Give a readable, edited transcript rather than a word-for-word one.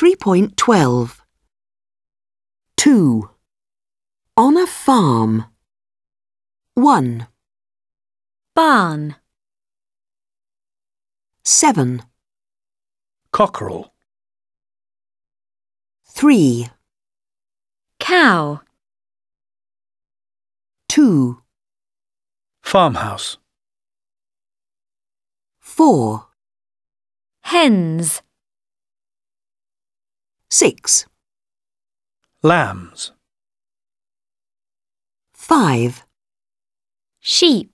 3.12. 2. On a farm. 1. Barn. 7. Cockerel. 3. Cow. 2. Farmhouse. 4. Hens. 6. Lambs. 5. Sheep.